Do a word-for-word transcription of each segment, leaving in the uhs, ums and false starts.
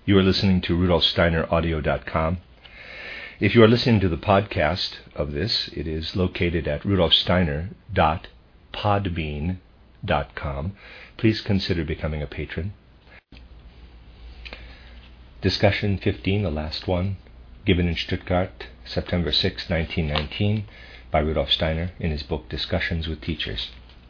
You are listening to Rudolf Steiner Audio dot com. If you are listening to the podcast of this, it is located at Rudolf Steiner dot podbean dot com. Please consider becoming a patron. Discussion fifteen, the last one, given in Stuttgart, September sixth, nineteen nineteen, by Rudolf Steiner in his book Discussions with Teachers.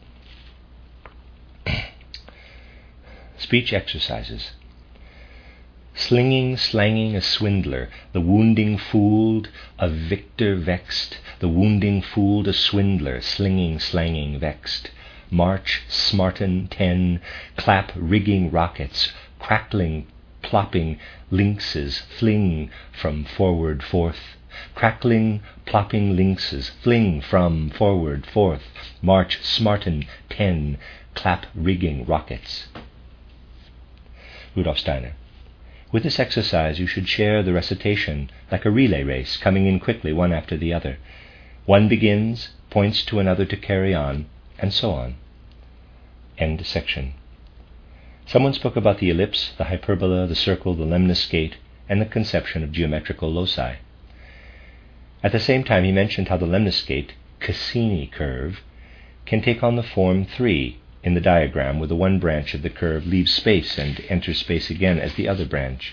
Speech exercises. Slinging, slanging a swindler, the wounding fooled, a victor vexed, the wounding fooled a swindler, slinging, slanging, vexed. March, smarten, ten, clap, rigging rockets, crackling, plopping, lynxes, fling from forward forth. Crackling, plopping lynxes, fling from forward forth. March, smarten, ten, clap, rigging rockets. Rudolf Steiner. With this exercise you should share the recitation like a relay race, coming in quickly one after the other. One begins, points to another to carry on, and so on. End section. Someone spoke about the ellipse, the hyperbola, the circle, the lemniscate, and the conception of geometrical loci. At the same time he mentioned how the lemniscate, Cassini curve, can take on the form three in the diagram, where the one branch of the curve leaves space and enters space again as the other branch.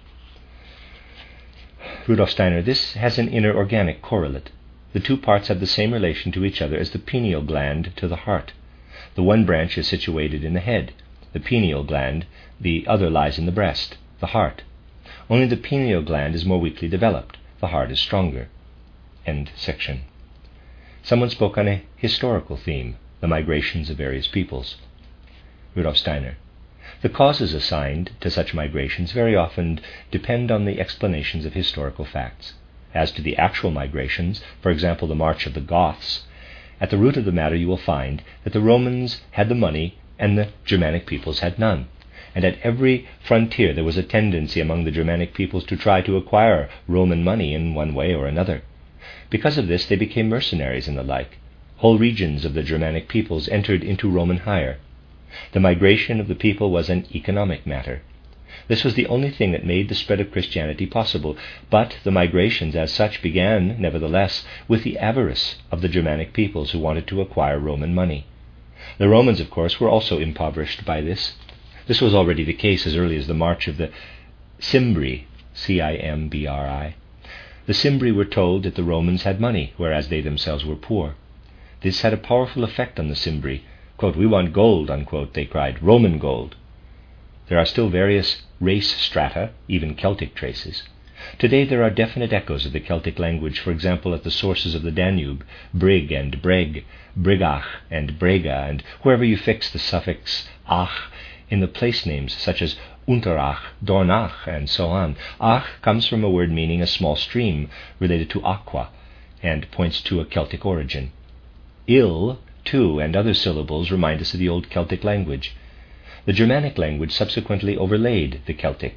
Rudolf Steiner, this has an inner organic correlate. The two parts have the same relation to each other as the pineal gland to the heart. The one branch is situated in the head, the pineal gland, the other lies in the breast, the heart. Only the pineal gland is more weakly developed, the heart is stronger. End section. Someone spoke on a historical theme, the migrations of various peoples. Rudolf Steiner. The causes assigned to such migrations very often depend on the explanations of historical facts. As to the actual migrations, for example the march of the Goths, at the root of the matter you will find that the Romans had the money and the Germanic peoples had none. And at every frontier there was a tendency among the Germanic peoples to try to acquire Roman money in one way or another. Because of this they became mercenaries and the like. Whole regions of the Germanic peoples entered into Roman hire. The migration of the people was an economic matter. This was the only thing that made the spread of Christianity possible, but the migrations as such began, nevertheless, with the avarice of the Germanic peoples who wanted to acquire Roman money. The Romans, of course, were also impoverished by this. This was already the case as early as the march of the Cimbri, C I M B R I. The Cimbri were told that the Romans had money, whereas they themselves were poor. This had a powerful effect on the Cimbri. Quote, "We want gold," unquote, they cried, "Roman gold." There are still various race strata, even Celtic traces. Today there are definite echoes of the Celtic language, for example at the sources of the Danube, Brig and Breg, Brigach and Brega, and wherever you fix the suffix ach in the place names such as Unterach, Dornach, and so on. Ach comes from a word meaning a small stream related to aqua, and points to a Celtic origin. Il, too, and other syllables remind us of the old Celtic language. The Germanic language subsequently overlaid the Celtic.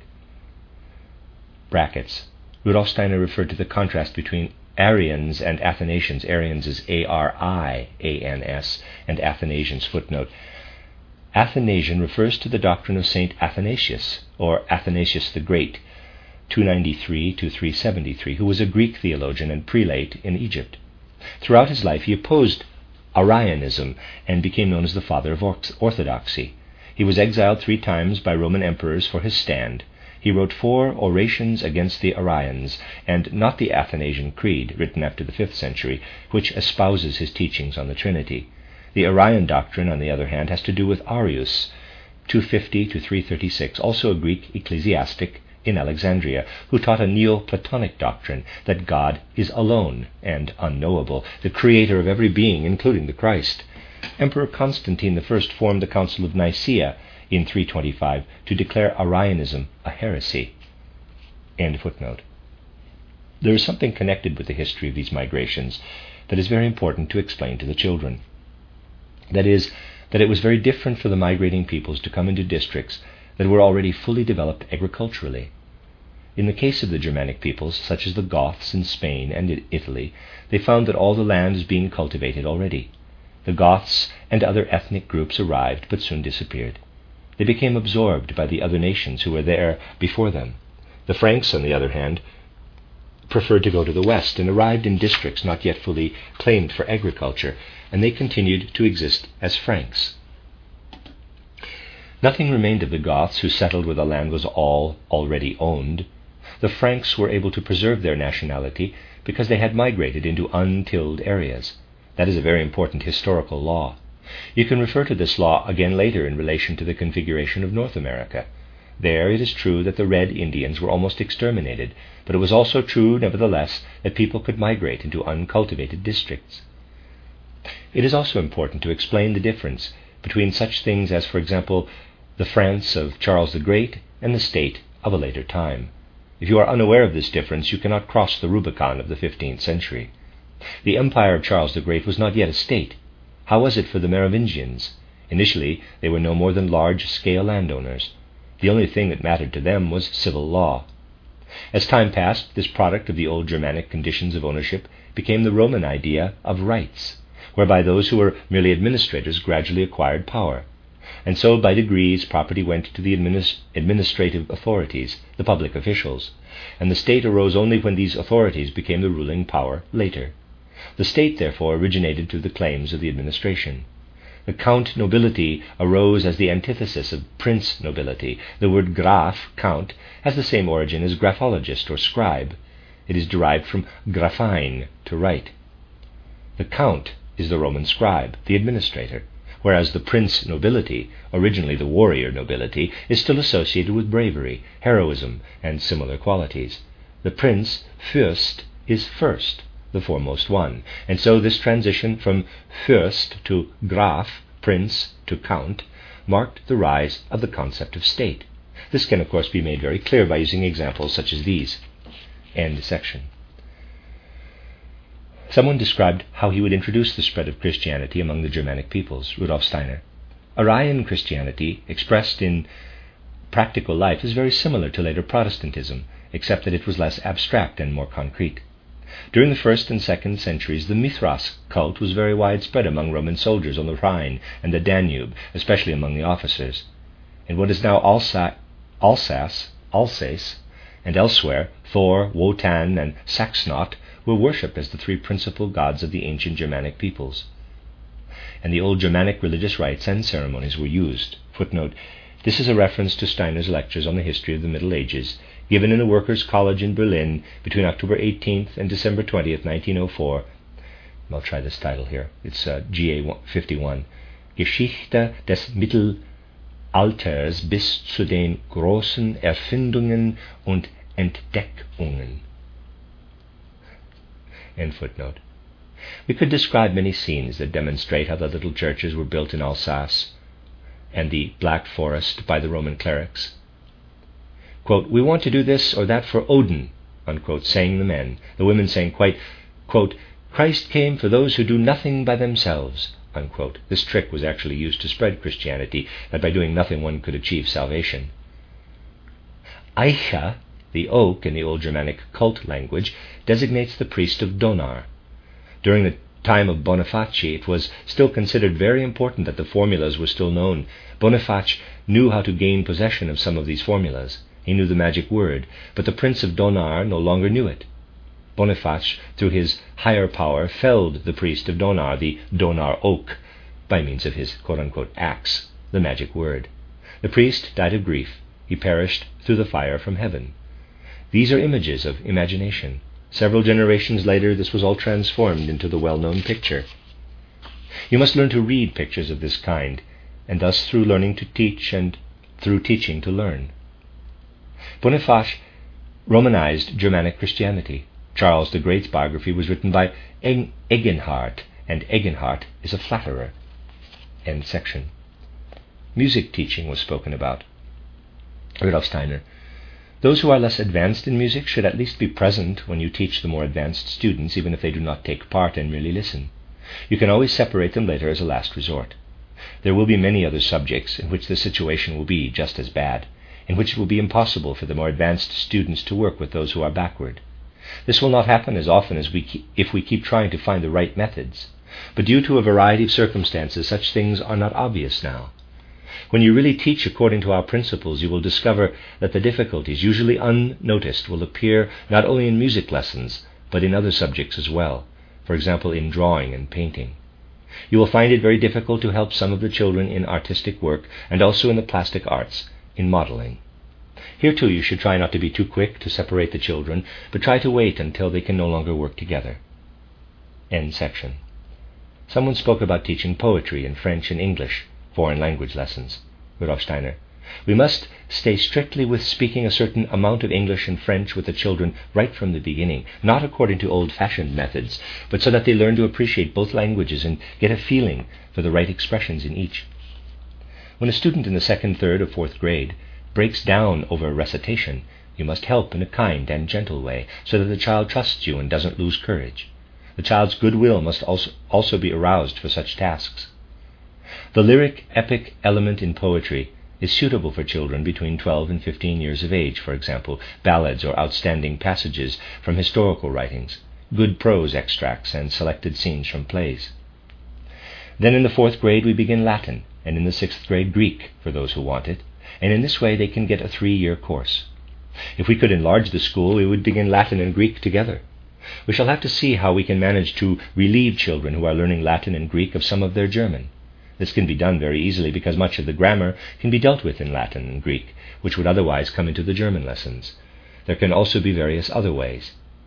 Brackets. Rudolf Steiner referred to the contrast between Arians and Athanasians. Arians is A R I A N S, and Athanasians, footnote. Athanasian refers to the doctrine of Saint Athanasius, or Athanasius the Great, two ninety-three to three seventy-three, who was a Greek theologian and prelate in Egypt. Throughout his life he opposed Arianism and became known as the father of orthodoxy. He was exiled three times by Roman emperors for his stand. He wrote four orations against the Arians, and not the Athanasian Creed, written after the fifth century, which espouses his teachings on the Trinity. The Arian doctrine, on the other hand, has to do with Arius, two fifty to three thirty-six, also a Greek ecclesiastic in Alexandria, who taught a Neoplatonic doctrine that God is alone and unknowable, the creator of every being, including the Christ. Emperor Constantine the First formed the Council of Nicaea in three twenty-five to declare Arianism a heresy. End footnote. There is something connected with the history of these migrations that is very important to explain to the children. That is, that it was very different for the migrating peoples to come into districts that were already fully developed agriculturally. In the case of the Germanic peoples, such as the Goths in Spain and Italy, they found that all the land was being cultivated already. The Goths and other ethnic groups arrived, but soon disappeared. They became absorbed by the other nations who were there before them. The Franks, on the other hand, preferred to go to the west and arrived in districts not yet fully claimed for agriculture, and they continued to exist as Franks. Nothing remained of the Goths, who settled where the land was all already owned. The Franks were able to preserve their nationality because they had migrated into untilled areas. That is a very important historical law. You can refer to this law again later in relation to the configuration of North America. There it is true that the Red Indians were almost exterminated, but it was also true, nevertheless, that people could migrate into uncultivated districts. It is also important to explain the difference between such things as, for example, the France of Charles the Great and the state of a later time. If you are unaware of this difference, you cannot cross the Rubicon of the fifteenth century. The empire of Charles the Great was not yet a state. How was it for the Merovingians? Initially, they were no more than large-scale landowners. The only thing that mattered to them was civil law. As time passed, this product of the old Germanic conditions of ownership became the Roman idea of rights, whereby those who were merely administrators gradually acquired power. And so, by degrees, property went to the administ- administrative authorities, the public officials, and the state arose only when these authorities became the ruling power later. The state, therefore, originated through the claims of the administration. The count nobility arose as the antithesis of prince nobility. The word graf, count, has the same origin as graphologist or scribe. It is derived from graphein, to write. The count is the Roman scribe, the administrator, whereas the prince nobility, originally the warrior nobility, is still associated with bravery, heroism, and similar qualities. The prince, Fürst, is first, the foremost one, and so this transition from Fürst to Graf, prince, to count, marked the rise of the concept of state. This can, of course, be made very clear by using examples such as these. End section. Someone described how he would introduce the spread of Christianity among the Germanic peoples, Rudolf Steiner. Arian Christianity, expressed in practical life, is very similar to later Protestantism, except that it was less abstract and more concrete. During the first and second centuries, the Mithras cult was very widespread among Roman soldiers on the Rhine and the Danube, especially among the officers. In what is now Alsa- Alsace, Alsace, and elsewhere, Thor, Wotan, and Saxnot were worshipped as the three principal gods of the ancient Germanic peoples. And the old Germanic religious rites and ceremonies were used. Footnote: this is a reference to Steiner's lectures on the history of the Middle Ages, given in the Workers' College in Berlin between October eighteenth and December twentieth, nineteen oh four. I'll try this title here. It's uh, G A fifty-one. Geschichte des Mittelalters bis zu den großen Erfindungen und Entdeckungen. End footnote. We could describe many scenes that demonstrate how the little churches were built in Alsace and the Black Forest by the Roman clerics. Quote, "We want to do this or that for Odin," unquote, saying the men. The women saying quite, quote, "Christ came for those who do nothing by themselves," unquote. This trick was actually used to spread Christianity, that by doing nothing one could achieve salvation. Eicha, the oak in the Old Germanic cult language, designates the priest of Donar. During the time of Boniface, it was still considered very important that the formulas were still known. Boniface knew how to gain possession of some of these formulas. He knew the magic word, but the prince of Donar no longer knew it. Boniface, through his higher power, felled the priest of Donar, the Donar oak, by means of his quote-unquote axe, the magic word. The priest died of grief. He perished through the fire from heaven. These are images of imagination. Several generations later, this was all transformed into the well-known picture. You must learn to read pictures of this kind, and thus through learning to teach and through teaching to learn. Boniface Romanized Germanic Christianity. Charles the Great's biography was written by Eginhard, and Eginhard is a flatterer. End section. Music teaching was spoken about. Rudolf Steiner. Those who are less advanced in music should at least be present when you teach the more advanced students, even if they do not take part and merely listen. You can always separate them later as a last resort. There will be many other subjects in which the situation will be just as bad, in which it will be impossible for the more advanced students to work with those who are backward. This will not happen as often as we keep, if we keep trying to find the right methods, but due to a variety of circumstances, such things are not obvious now. When you really teach according to our principles, you will discover that the difficulties, usually unnoticed, will appear not only in music lessons, but in other subjects as well, for example, in drawing and painting. You will find it very difficult to help some of the children in artistic work, and also in the plastic arts, in modeling. Here too you should try not to be too quick to separate the children, but try to wait until they can no longer work together. End section. Someone spoke about teaching poetry in French and English, foreign language lessons. Rudolf Steiner. We must stay strictly with speaking a certain amount of English and French with the children right from the beginning, not according to old-fashioned methods, but so that they learn to appreciate both languages and get a feeling for the right expressions in each. When a student in the second, third, or fourth grade breaks down over a recitation, you must help in a kind and gentle way, so that the child trusts you and doesn't lose courage. The child's goodwill must also, also be aroused for such tasks. The lyric, epic element in poetry is suitable for children between twelve and fifteen years of age, for example, ballads or outstanding passages from historical writings, good prose extracts, and selected scenes from plays. Then in the fourth grade we begin Latin, and in the sixth grade Greek, for those who want it, and in this way they can get a three-year course. If we could enlarge the school, we would begin Latin and Greek together. We shall have to see how we can manage to relieve children who are learning Latin and Greek of some of their German. This can be done very easily because much of the grammar can be dealt with in Latin and Greek, which would otherwise come into the German lessons. There can also be various other ways.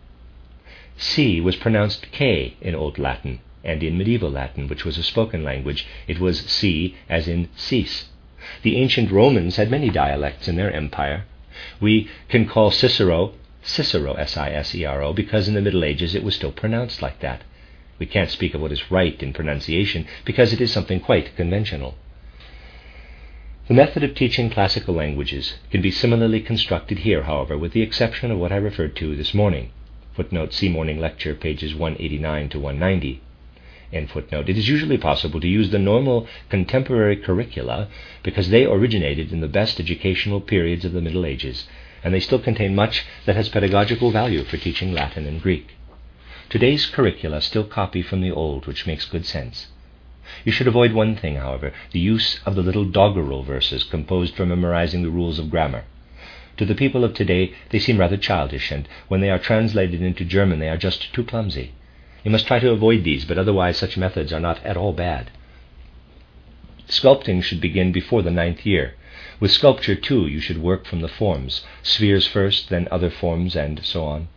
C was pronounced K in Old Latin, and in Medieval Latin, which was a spoken language, it was C as in cease. The ancient Romans had many dialects in their empire. We can call Cicero Cicero, S I S E R O, because in the Middle Ages it was still pronounced like that. We can't speak of what is right in pronunciation because it is something quite conventional. The method of teaching classical languages can be similarly constructed here, however, with the exception of what I referred to this morning. Footnote See Morning Lecture, pages one eighty-nine to one ninety. End footnote. It is usually possible to use the normal contemporary curricula because they originated in the best educational periods of the Middle Ages, and they still contain much that has pedagogical value for teaching Latin and Greek. Today's curricula still copy from the old, which makes good sense. You should avoid one thing, however, the use of the little doggerel verses composed for memorizing the rules of grammar. To the people of today, they seem rather childish, and when they are translated into German, they are just too clumsy. You must try to avoid these, but otherwise such methods are not at all bad. Sculpting should begin before the ninth year. With sculpture, too, you should work from the forms, spheres first, then other forms, and so on.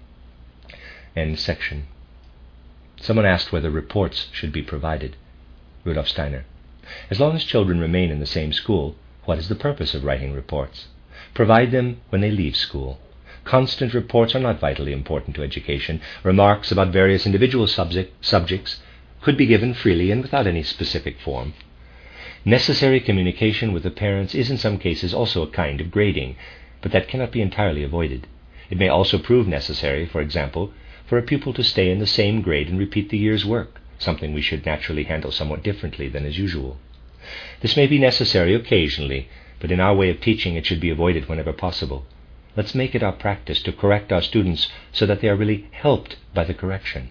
End section. Someone asked whether reports should be provided. Rudolf Steiner. As long as children remain in the same school, what is the purpose of writing reports? Provide them when they leave school. Constant reports are not vitally important to education. Remarks about various individual subject, subjects could be given freely and without any specific form. Necessary communication with the parents is in some cases also a kind of grading, but that cannot be entirely avoided. It may also prove necessary, for example, for a pupil to stay in the same grade and repeat the year's work, something we should naturally handle somewhat differently than is usual. This may be necessary occasionally, but in our way of teaching it should be avoided whenever possible. Let's make it our practice to correct our students so that they are really helped by the correction.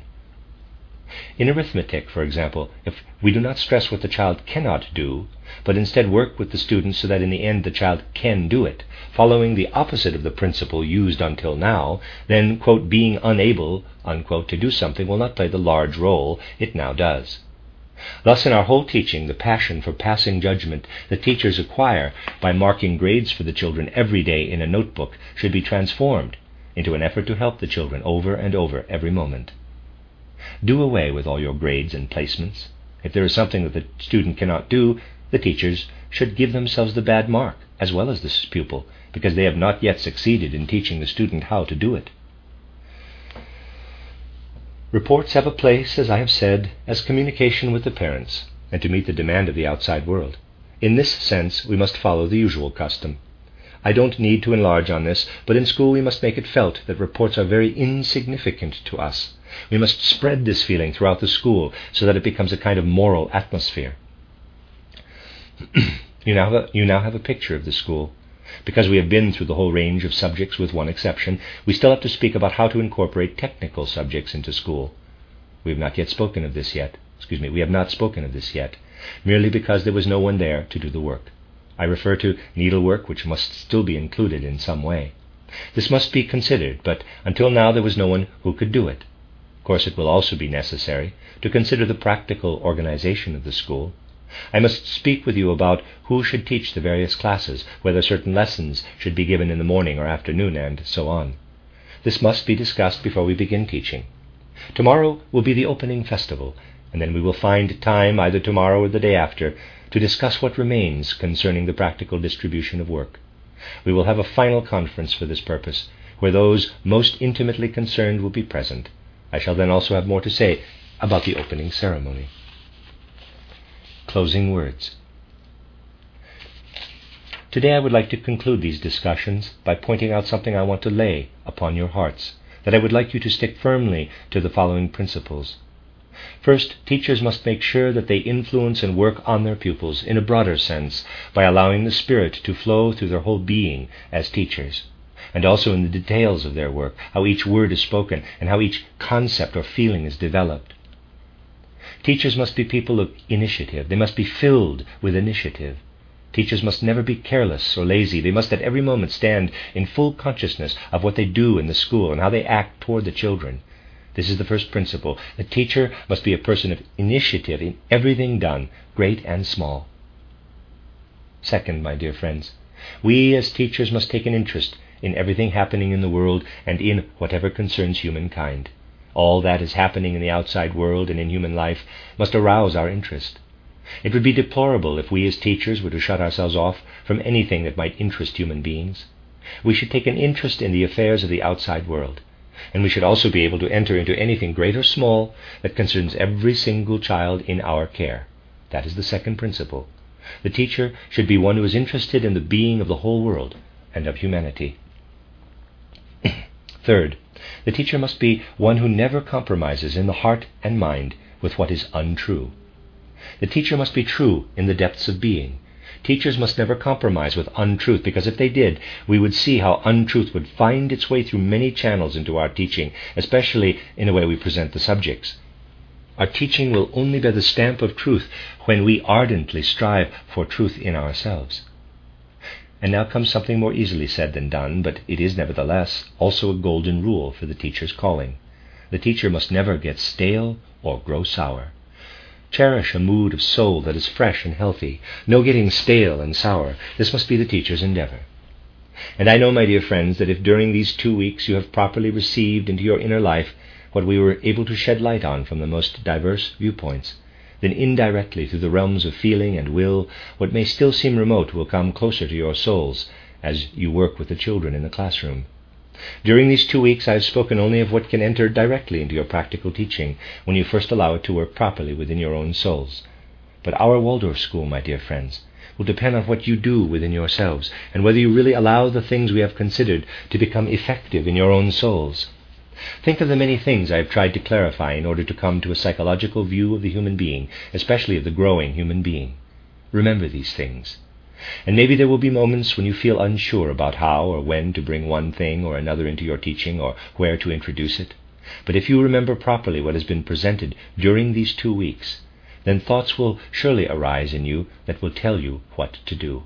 In arithmetic, for example, if we do not stress what the child cannot do, but instead work with the students so that in the end the child can do it, following the opposite of the principle used until now, then, quote, being unable, unquote, to do something will not play the large role it now does. Thus, in our whole teaching, the passion for passing judgment that teachers acquire by marking grades for the children every day in a notebook should be transformed into an effort to help the children over and over every moment. Do away with all your grades and placements. If there is something that the student cannot do, the teachers should give themselves the bad mark, as well as the pupil, because they have not yet succeeded in teaching the student how to do it. Reports have a place, as I have said, as communication with the parents, and to meet the demand of the outside world. In this sense, we must follow the usual custom. I don't need to enlarge on this, but in school we must make it felt that reports are very insignificant to us. We must spread this feeling throughout the school so that it becomes a kind of moral atmosphere. you, now have a, you now have a picture of the school. Because we have been through the whole range of subjects with one exception, we still have to speak about how to incorporate technical subjects into school. We have not yet spoken of this yet. Excuse me, we have not spoken of this yet. merely because there was no one there to do the work. I refer to needlework, which must still be included in some way. This must be considered, but until now there was no one who could do it. Of course, it will also be necessary to consider the practical organization of the school. I must speak with you about who should teach the various classes, whether certain lessons should be given in the morning or afternoon, and so on. This must be discussed before we begin teaching. Tomorrow will be the opening festival, and then we will find time, either tomorrow or the day after, to discuss what remains concerning the practical distribution of work. We will have a final conference for this purpose, where those most intimately concerned will be present. I shall then also have more to say about the opening ceremony. Closing words. Today I would like to conclude these discussions by pointing out something I want to lay upon your hearts, that I would like you to stick firmly to the following principles. First, teachers must make sure that they influence and work on their pupils in a broader sense by allowing the Spirit to flow through their whole being as teachers, and also in the details of their work, how each word is spoken and how each concept or feeling is developed. Teachers must be people of initiative. They must be filled with initiative. Teachers must never be careless or lazy. They must at every moment stand in full consciousness of what they do in the school and how they act toward the children. This is the first principle. The teacher must be a person of initiative in everything done, great and small. Second, my dear friends, we as teachers must take an interest in everything happening in the world and in whatever concerns humankind. All that is happening in the outside world and in human life must arouse our interest. It would be deplorable if we as teachers were to shut ourselves off from anything that might interest human beings. We should take an interest in the affairs of the outside world, and we should also be able to enter into anything great or small that concerns every single child in our care. That is the second principle. The teacher should be one who is interested in the being of the whole world and of humanity. Third, the teacher must be one who never compromises in the heart and mind with what is untrue. The teacher must be true in the depths of being. Teachers must never compromise with untruth, because if they did, we would see how untruth would find its way through many channels into our teaching, especially in the way we present the subjects. Our teaching will only bear the stamp of truth when we ardently strive for truth in ourselves. And now comes something more easily said than done, but it is nevertheless also a golden rule for the teacher's calling. The teacher must never get stale or grow sour. Cherish a mood of soul that is fresh and healthy. No getting stale and sour. This must be the teacher's endeavor. And I know, my dear friends, that if during these two weeks you have properly received into your inner life what we were able to shed light on from the most diverse viewpoints, then indirectly through the realms of feeling and will, what may still seem remote will come closer to your souls as you work with the children in the classroom. During these two weeks I have spoken only of what can enter directly into your practical teaching when you first allow it to work properly within your own souls. But our Waldorf school, my dear friends, will depend on what you do within yourselves, and whether you really allow the things we have considered to become effective in your own souls. Think of the many things I have tried to clarify in order to come to a psychological view of the human being, especially of the growing human being. Remember these things. And maybe there will be moments when you feel unsure about how or when to bring one thing or another into your teaching, or where to introduce it. But if you remember properly what has been presented during these two weeks, then thoughts will surely arise in you that will tell you what to do.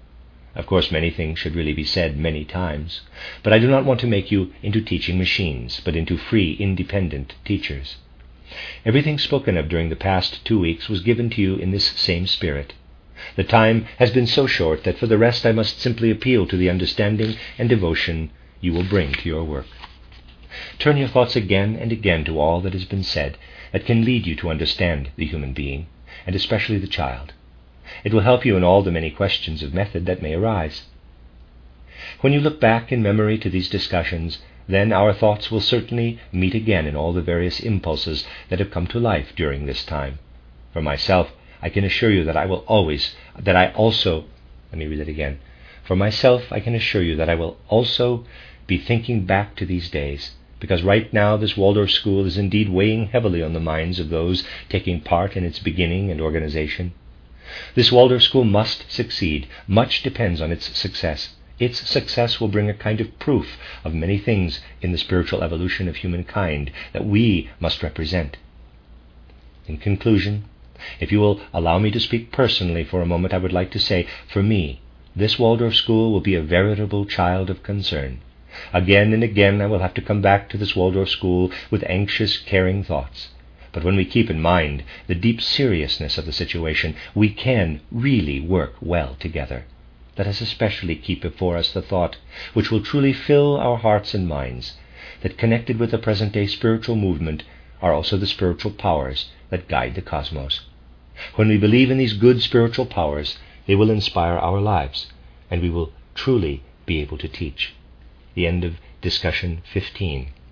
Of course, many things should really be said many times, but I do not want to make you into teaching machines, but into free, independent teachers. Everything spoken of during the past two weeks was given to you in this same spirit. The time has been so short that for the rest I must simply appeal to the understanding and devotion you will bring to your work. Turn your thoughts again and again to all that has been said that can lead you to understand the human being, and especially the child. It will help you in all the many questions of method that may arise. When you look back in memory to these discussions, then our thoughts will certainly meet again in all the various impulses that have come to life during this time. For myself, I can assure you that I will always, that I also, let me read it again. For myself, I can assure you that I will also be thinking back to these days, because right now this Waldorf school is indeed weighing heavily on the minds of those taking part in its beginning and organization. This Waldorf school must succeed. Much depends on its success. Its success will bring a kind of proof of many things in the spiritual evolution of humankind that we must represent. In conclusion, If you will allow me to speak personally for a moment, I would like to say, for me, this Waldorf school will be a veritable child of concern. Again and again I will have to come back to this Waldorf school with anxious, caring thoughts. But when we keep in mind the deep seriousness of the situation, we can really work well together. Let us especially keep before us the thought, which will truly fill our hearts and minds, that connected with the present-day spiritual movement are also the spiritual powers that guide the cosmos. When we believe in these good spiritual powers, they will inspire our lives, and we will truly be able to teach. The end of discussion fifteen.